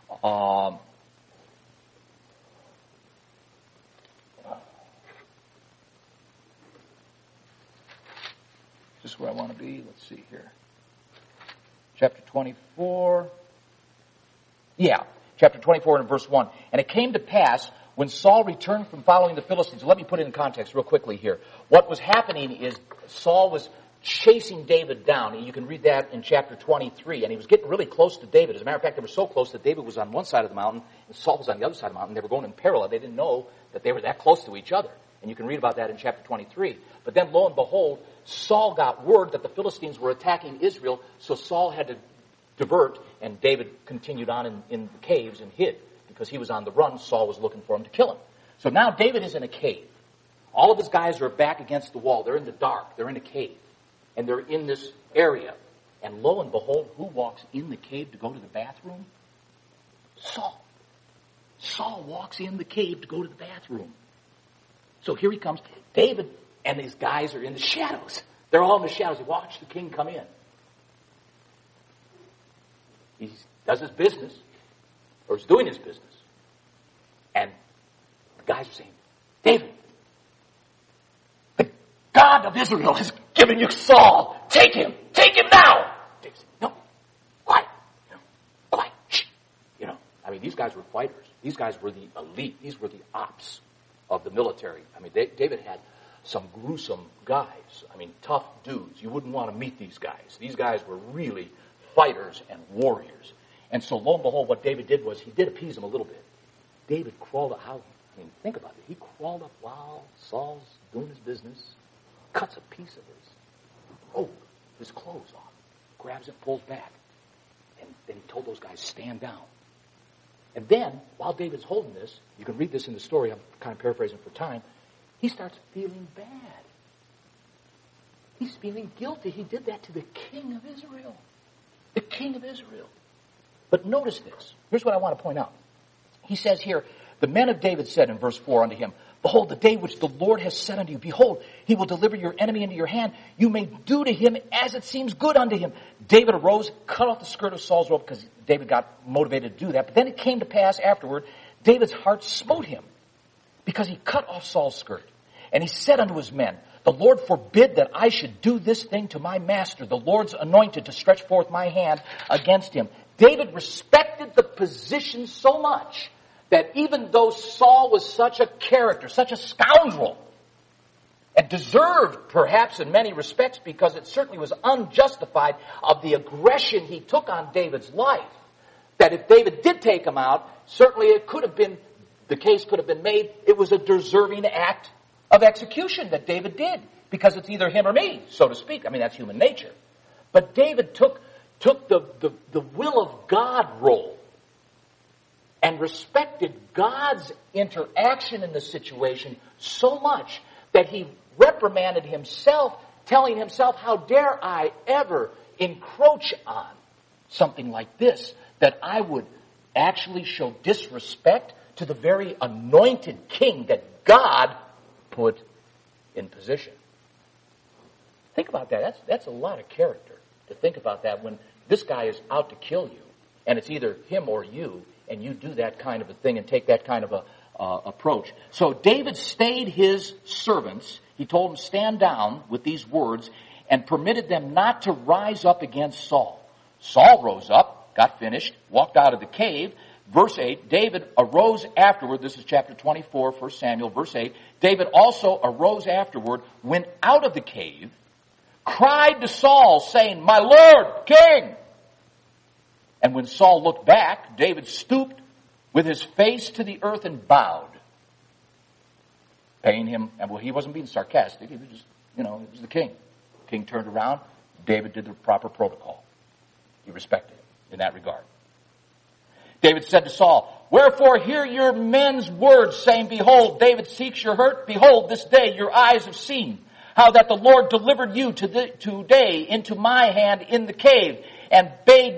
This is where I want to be. Let's see here. Chapter 24. Yeah, chapter 24 and verse 1. And it came to pass when Saul returned from following the Philistines. Let me put it in context real quickly here. What was happening is Saul was chasing David down. And you can read that in chapter 23. And he was getting really close to David. As a matter of fact, they were so close that David was on one side of the mountain and Saul was on the other side of the mountain. They were going in parallel. They didn't know that they were that close to each other. And you can read about that in chapter 23. But then, lo and behold, Saul got word that the Philistines were attacking Israel, so Saul had to divert, and David continued on in the caves and hid. Because he was on the run, Saul was looking for him to kill him. So now David is in a cave. All of his guys are back against the wall. They're in the dark. They're in a cave. And they're in this area. And lo and behold, who walks in the cave to go to the bathroom? Saul. Saul walks in the cave to go to the bathroom. So here he comes. David and his guys are in the shadows. They're all in the shadows. He watched the king come in. He does his business, or is doing his business. And the guys are saying, David, the God of Israel has given you Saul. Take him. Take him now. David said, no. Quiet. Quiet. Shh. I mean, these guys were fighters. These guys were the elite. These were the ops of the military. I mean, David had some gruesome guys. I mean, tough dudes. You wouldn't want to meet these guys. These guys were really fighters and warriors. And so lo and behold, what David did was he did appease them a little bit. David crawled up. Think about it. He crawled up while Saul's doing his business, cuts a piece of his clothes off, grabs it, pulls back. And then he told those guys, stand down. And then, while David's holding this, you can read this in the story, I'm kind of paraphrasing for time, he starts feeling bad. He's feeling guilty. He did that to the king of Israel. The king of Israel. But notice this. Here's what I want to point out. He says here, the men of David said in verse 4 unto him, behold, the day which the Lord has said unto you, behold, he will deliver your enemy into your hand. You may do to him as it seems good unto him. David arose, cut off the skirt of Saul's robe, because David got motivated to do that. But then it came to pass afterward, David's heart smote him, because he cut off Saul's skirt. And he said unto his men, the Lord forbid that I should do this thing to my master, the Lord's anointed, to stretch forth my hand against him. David respected the position so much that even though Saul was such a character, such a scoundrel, and deserved perhaps in many respects, because it certainly was unjustified of the aggression he took on David's life, that if David did take him out, certainly the case could have been made, it was a deserving act of execution that David did, because it's either him or me, so to speak. I mean, that's human nature. But David took the will of God role and respected God's interaction in the situation so much that he reprimanded himself, telling himself, how dare I ever encroach on something like this, that I would actually show disrespect to the very anointed king that God put in position. Think about that. That's a lot of character to think about that when this guy is out to kill you, and it's either him or you, and you do that kind of a thing and take that kind of a approach. So David stayed his servants. He told them, stand down with these words, and permitted them not to rise up against Saul. Saul rose up, got finished, walked out of the cave. Verse 8, David arose afterward. This is chapter 24, 1 Samuel, verse 8. David also arose afterward, went out of the cave, cried to Saul, saying, my Lord, king! And when Saul looked back, David stooped with his face to the earth and bowed, paying him, and well, he wasn't being sarcastic, he was just, he was the king. The king turned around, David did the proper protocol. He respected him in that regard. David said to Saul, wherefore hear your men's words, saying, behold, David seeks your hurt. Behold, this day your eyes have seen how that the Lord delivered you today into my hand in the cave, and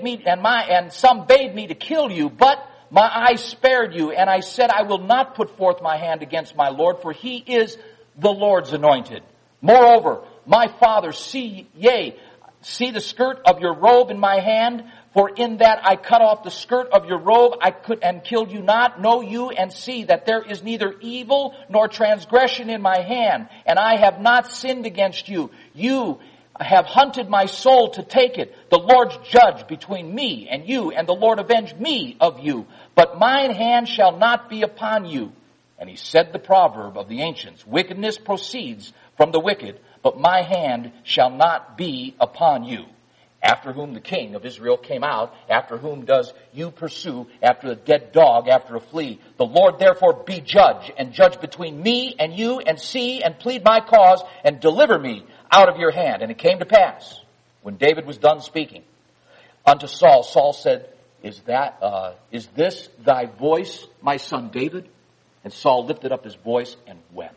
some bade me to kill you, but my eyes spared you, and I said, I will not put forth my hand against my Lord, for he is the Lord's anointed. Moreover, my father, see the skirt of your robe in my hand, for in that I cut off the skirt of your robe, and killed you not. Know you and see that there is neither evil nor transgression in my hand, and I have not sinned against you. You have hunted my soul to take it. The Lord's judge between me and you, and the Lord avenge me of you. But mine hand shall not be upon you. And he said the proverb of the ancients, wickedness proceeds from the wicked, but my hand shall not be upon you. After whom the king of Israel came out, after whom does you pursue, after a dead dog, after a flea. The Lord therefore be judge, and judge between me and you, and see and plead my cause, and deliver me out of your hand. And it came to pass, when David was done speaking unto Saul, Saul said, is this thy voice, my son David? And Saul lifted up his voice and wept.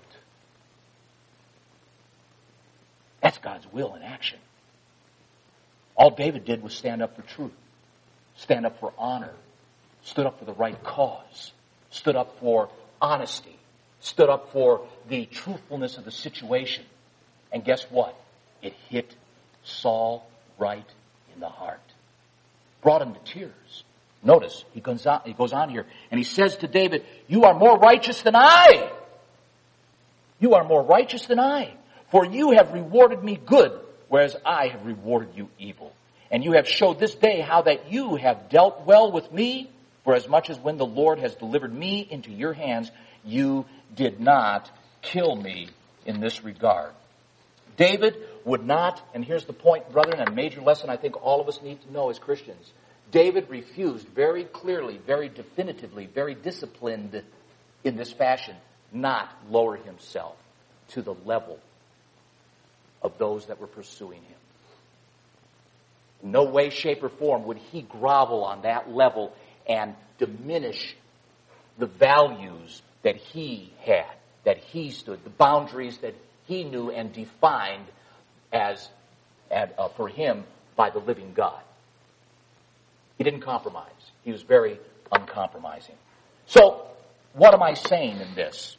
That's God's will in action. All David did was stand up for truth, stand up for honor, stood up for the right cause, stood up for honesty, stood up for the truthfulness of the situation. And guess what? It hit Saul right in the heart. Brought him to tears. Notice, he goes on here, and he says to David, you are more righteous than I. You are more righteous than I. For you have rewarded me good, whereas I have rewarded you evil. And you have showed this day how that you have dealt well with me, for as much as when the Lord has delivered me into your hands, you did not kill me in this regard. David would not, and here's the point, brethren, and a major lesson I think all of us need to know as Christians. David refused very clearly, very definitively, very disciplined in this fashion, not lower himself to the level of those that were pursuing him. In no way, shape, or form would he grovel on that level and diminish the values that he had, that he stood, the boundaries that he knew and defined as for him by the living God. He didn't compromise. He was very uncompromising. So, what am I saying in this?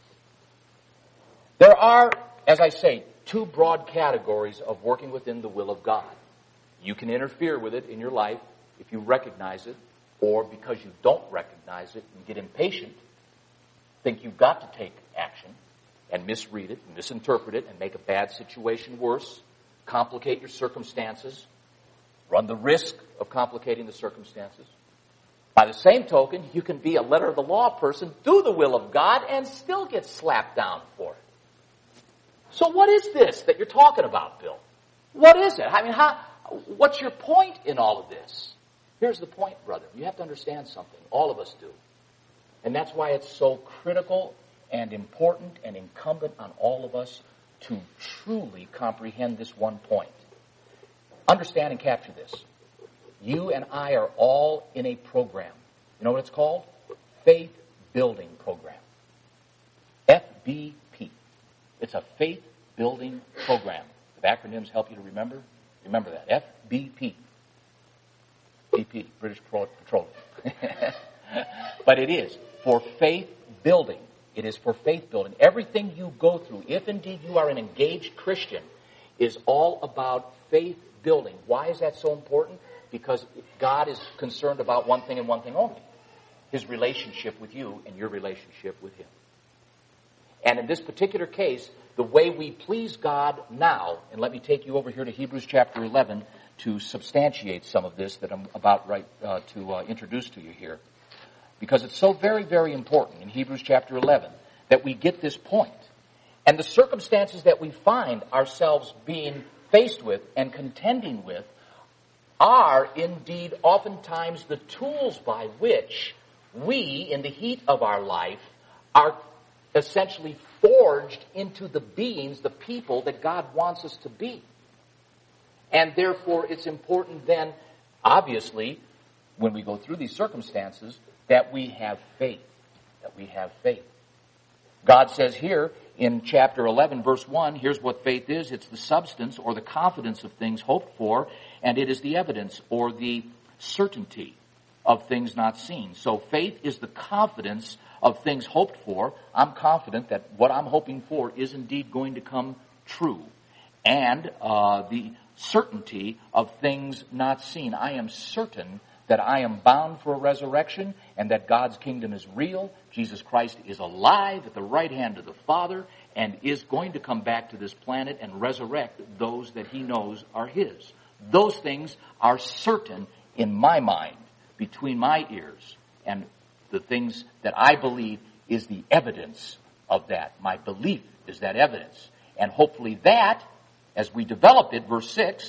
There are, as I say, two broad categories of working within the will of God. You can interfere with it in your life if you recognize it, or because you don't recognize it and get impatient, think you've got to take action and misread it, and misinterpret it, and make a bad situation worse, complicate your circumstances, run the risk of complicating the circumstances. By the same token, you can be a letter of the law person, do the will of God, and still get slapped down for it. So what is this that you're talking about, Bill? What is it? I mean, what's your point in all of this? Here's the point, brother. You have to understand something. All of us do. And that's why it's so critical and important and incumbent on all of us to truly comprehend this one point. Understand and capture this. You and I are all in a program. You know what it's called? Faith Building Program. FBP. It's a faith building program. The acronyms help you to remember. Remember that. FBP. BP, British Petroleum. But it is for faith building. It is for faith building. Everything you go through, if indeed you are an engaged Christian, is all about faith building. Why is that so important? Because God is concerned about one thing and one thing only. His relationship with you and your relationship with Him. And in this particular case, the way we please God now, and let me take you over here to Hebrews chapter 11 to substantiate some of this that I'm about to introduce to you here. Because it's so very, very important in Hebrews chapter 11 that we get this point. And the circumstances that we find ourselves being faced with and contending with are indeed oftentimes the tools by which we, in the heat of our life, are essentially forged into the beings, the people that God wants us to be. And therefore it's important then, obviously, when we go through these circumstances, that we have faith. That we have faith. God says here in chapter 11, verse 1, here's what faith is. It's the substance or the confidence of things hoped for, and it is the evidence or the certainty of things not seen. So faith is the confidence of things hoped for. I'm confident that what I'm hoping for is indeed going to come true. And the certainty of things not seen. I am certain that I am bound for a resurrection and that God's kingdom is real. Jesus Christ is alive at the right hand of the Father and is going to come back to this planet and resurrect those that He knows are His. Those things are certain in my mind, between my ears, and the things that I believe is the evidence of that. My belief is that evidence. And hopefully that, as we developed it, verse 6,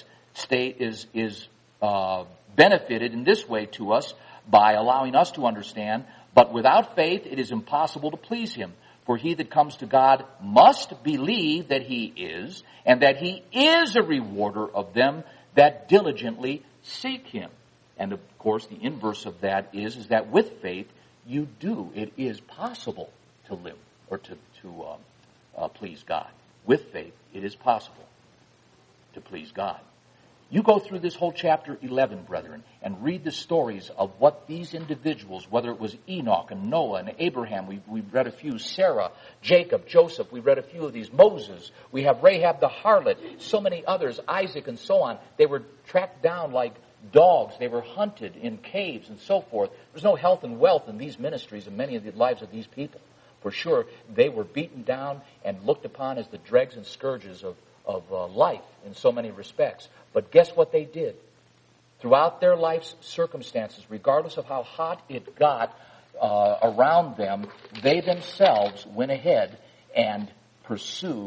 is benefited in this way to us by allowing us to understand, but without faith it is impossible to please Him. For he that comes to God must believe that He is, and that He is a rewarder of them that diligently seek Him. And of course the inverse of that is that with faith you do. It is possible to live or to please God. With faith it is possible to please God. You go through this whole chapter 11, brethren, and read the stories of what these individuals, whether it was Enoch and Noah and Abraham, we read a few, Sarah, Jacob, Joseph, we read a few of these, Moses, we have Rahab the harlot, so many others, Isaac and so on. They were tracked down like dogs. They were hunted in caves and so forth. There's no health and wealth in these ministries and many of the lives of these people. For sure, they were beaten down and looked upon as the dregs and scourges of life in so many respects. But guess what they did? Throughout their life's circumstances, regardless of how hot it got around them, they themselves went ahead and pursued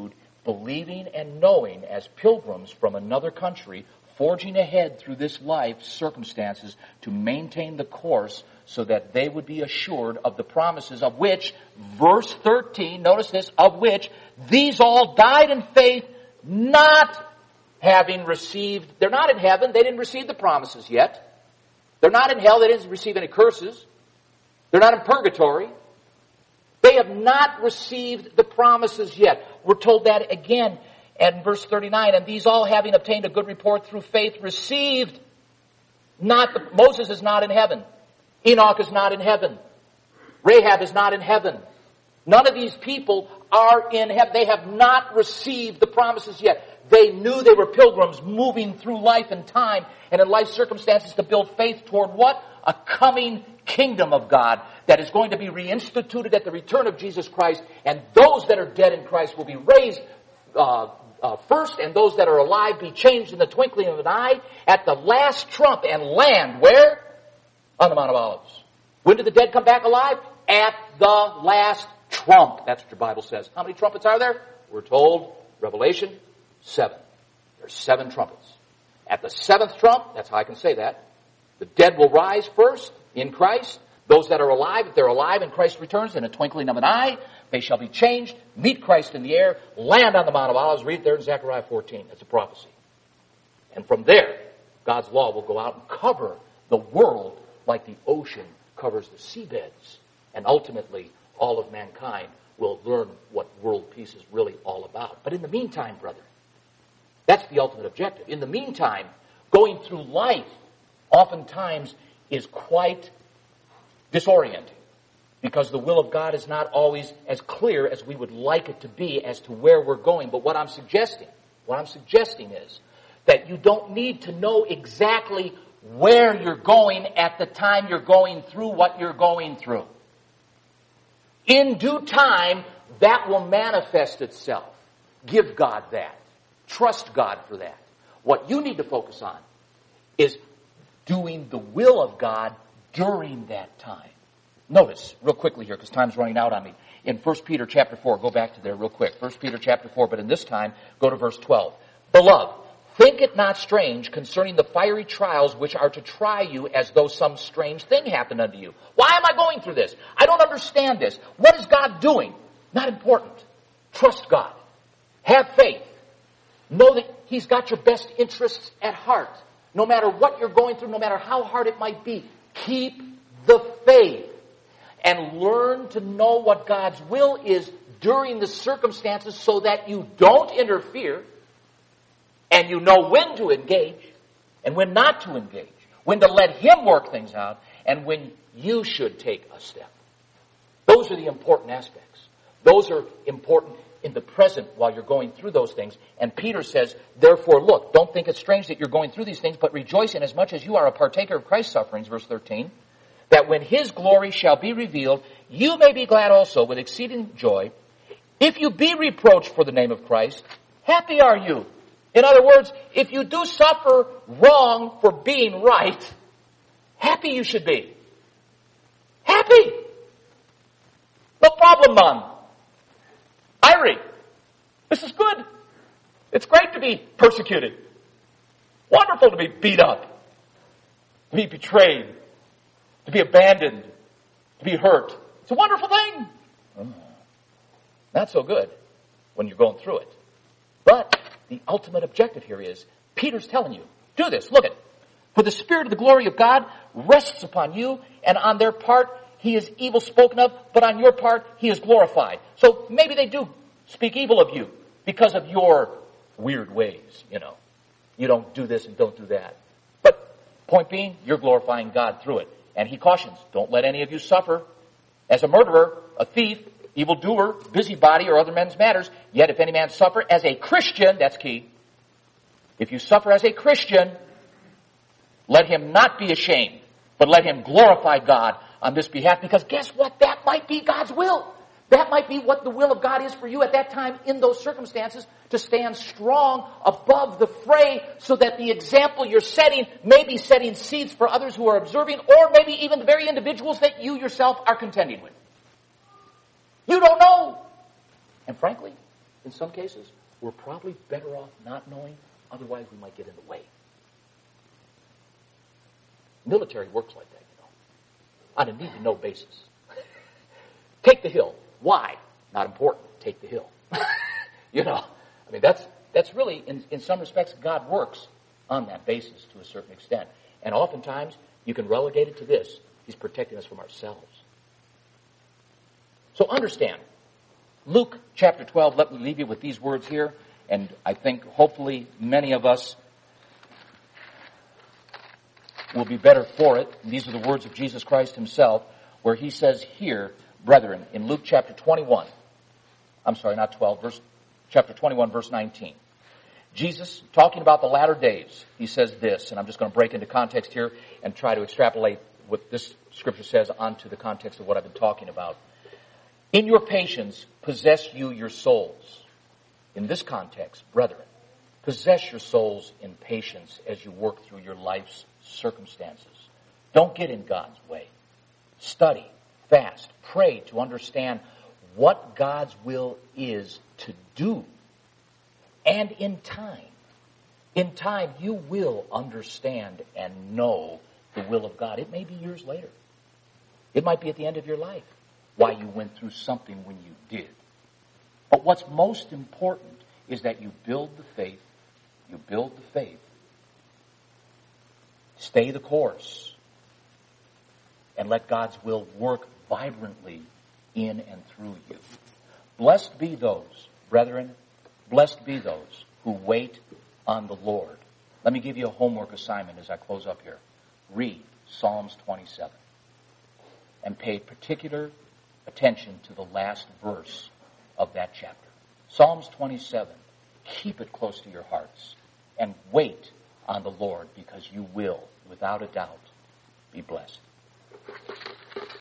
believing and knowing as pilgrims from another country, forging ahead through this life circumstances to maintain the course so that they would be assured of the promises of which, verse 13, notice this, of which these all died in faith, not having received, they're not in heaven, they didn't receive the promises yet. They're not in hell, they didn't receive any curses. They're not in purgatory. They have not received the promises yet. We're told that again in verse 39. And these all, having obtained a good report through faith, received not, Moses is not in heaven. Enoch is not in heaven. Rahab is not in heaven. None of these people are in heaven. They have not received the promises yet. They knew they were pilgrims moving through life and time and in life circumstances to build faith toward what? A coming kingdom of God that is going to be reinstituted at the return of Jesus Christ, and those that are dead in Christ will be raised first, and those that are alive be changed in the twinkling of an eye at the last trump and land where? On the Mount of Olives. When do the dead come back alive? At the last trump. That's what your Bible says. How many trumpets are there? We're told, Revelation 7. There's 7 trumpets. At the 7th trump, that's how I can say that, the dead will rise first in Christ. Those that are alive, if they're alive and Christ returns in a twinkling of an eye, they shall be changed, meet Christ in the air, land on the Mount of Olives. Read there in Zechariah 14. That's a prophecy. And from there, God's law will go out and cover the world like the ocean covers the seabeds. And ultimately, all of mankind will learn what world peace is really all about. But in the meantime, brother, that's the ultimate objective. In the meantime, going through life oftentimes is quite disorienting because the will of God is not always as clear as we would like it to be as to where we're going. But what I'm suggesting is that you don't need to know exactly where you're going at the time you're going through what you're going through. In due time, that will manifest itself. Give God that. Trust God for that. What you need to focus on is doing the will of God during that time. Notice, real quickly here, because time's running out on me. In 1 Peter chapter 4, go back to there real quick. 1 Peter chapter 4, but in this time, go to verse 12. Beloved, think it not strange concerning the fiery trials which are to try you as though some strange thing happened unto you. Why am I going through this? I don't understand this. What is God doing? Not important. Trust God. Have faith. Know that He's got your best interests at heart. No matter what you're going through, no matter how hard it might be, keep the faith and learn to know what God's will is during the circumstances so that you don't interfere and you know when to engage and when not to engage, when to let Him work things out and when you should take a step. Those are the important aspects. Those are important in the present while you're going through those things. And Peter says, therefore, look, don't think it's strange that you're going through these things, but rejoice in as much as you are a partaker of Christ's sufferings, verse 13, that when His glory shall be revealed, you may be glad also with exceeding joy. If you be reproached for the name of Christ, happy are you. In other words, if you do suffer wrong for being right, happy you should be. Happy. No problem, man. Irie, this is good. It's great to be persecuted. Wonderful to be beat up, to be betrayed, to be abandoned, to be hurt. It's a wonderful thing. Not so good when you're going through it. But the ultimate objective here is, Peter's telling you, do this. Look at it. For the Spirit of the glory of God rests upon you, and on their part He is evil spoken of, but on your part He is glorified. So maybe they do speak evil of you because of your weird ways, you know. You don't do this and don't do that. But point being, you're glorifying God through it. And he cautions, don't let any of you suffer as a murderer, a thief, evildoer, busybody, or other men's matters. Yet if any man suffer as a Christian, that's key. If you suffer as a Christian, let him not be ashamed, but let him glorify God on this behalf. Because guess what? That might be God's will. That might be what the will of God is for you at that time in those circumstances, to stand strong above the fray so that the example you're setting may be setting seeds for others who are observing, or maybe even the very individuals that you yourself are contending with. You don't know. And frankly, in some cases, we're probably better off not knowing. Otherwise, we might get in the way. Military works like that, on a need-to-know basis. Take the hill. Why? Not important. Take the hill. That's really, in some respects, God works on that basis to a certain extent. And oftentimes, you can relegate it to this. He's protecting us from ourselves. So understand, Luke chapter 12, let me leave you with these words here. And I think hopefully many of us will be better for it. And these are the words of Jesus Christ himself, where he says here, brethren, in Luke chapter 21, chapter 21, verse 19. Jesus, talking about the latter days, he says this, and I'm just going to break into context here and try to extrapolate what this scripture says onto the context of what I've been talking about. In your patience, possess you your souls. In this context, brethren, possess your souls in patience as you work through your life's circumstances. Don't get in God's way. Study, fast, pray to understand what God's will is to do. And in time, you will understand and know the will of God. It may be years later. It might be at the end of your life why you went through something when you did. But what's most important is that you build the faith. You build the faith. Stay the course. And let God's will work vibrantly in and through you. Blessed be those, brethren, blessed be those who wait on the Lord. Let me give you a homework assignment as I close up here. Read Psalms 27 and pay particular attention to the last verse of that chapter. Psalms 27. Keep it close to your hearts and wait on the Lord, because you will, without a doubt, be blessed.